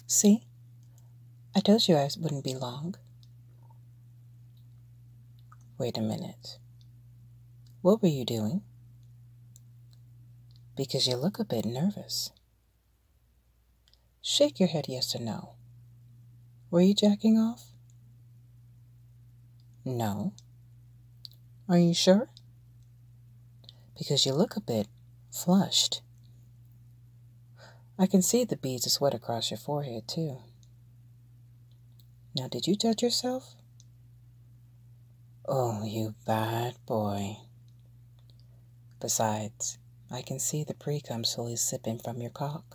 See? I told you I wouldn't be long. Wait a minute. What were you doing? Because you look a bit nervous. Shake your head yes or no. Were you jacking off? No. Are you sure? Because you look a bit flushed. I can see the beads of sweat across your forehead, too. Now, did you touch yourself? Oh, you bad boy. Besides, I can see the pre-cum slowly sipping from your cock.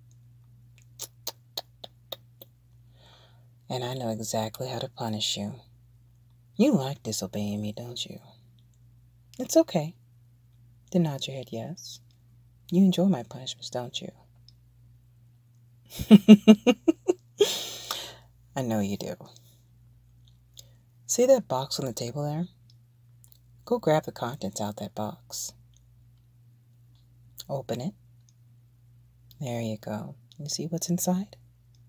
And I know exactly how to punish you. You like disobeying me, don't you? It's okay. Then nod your head yes. You enjoy my punishments, don't you? I know you do. See that box on the table there? Go grab the contents out that box. Open it. There you go. You see what's inside?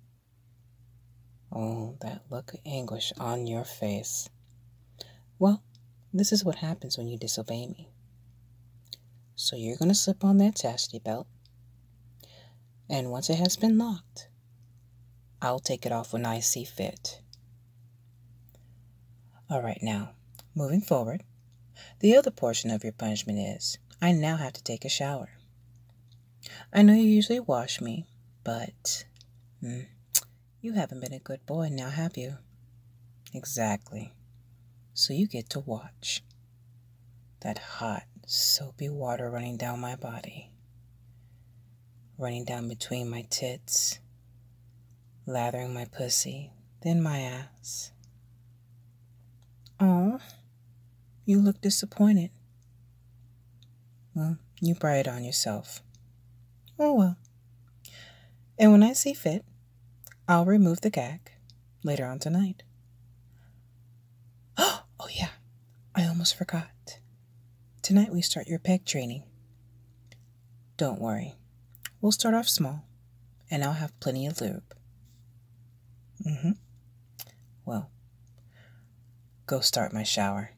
Oh, that look of anguish on your face. Well, this is what happens when you disobey me. So you're going to slip on that chastity belt. And once it has been locked, I'll take it off when I see fit. All right, now, moving forward, the other portion of your punishment is I now have to take a shower. I know you usually wash me, but you haven't been a good boy now, have you? Exactly. So you get to watch that hot, soapy water running down my body, running down between my tits, lathering my pussy, then my ass. Oh, you look disappointed. Well, you brought it on yourself. Oh well. And when I see fit, I'll remove the gag later on tonight. Oh yeah, I almost forgot. Tonight we start your peg training. Don't worry, we'll start off small, and I'll have plenty of lube. Well, go start my shower.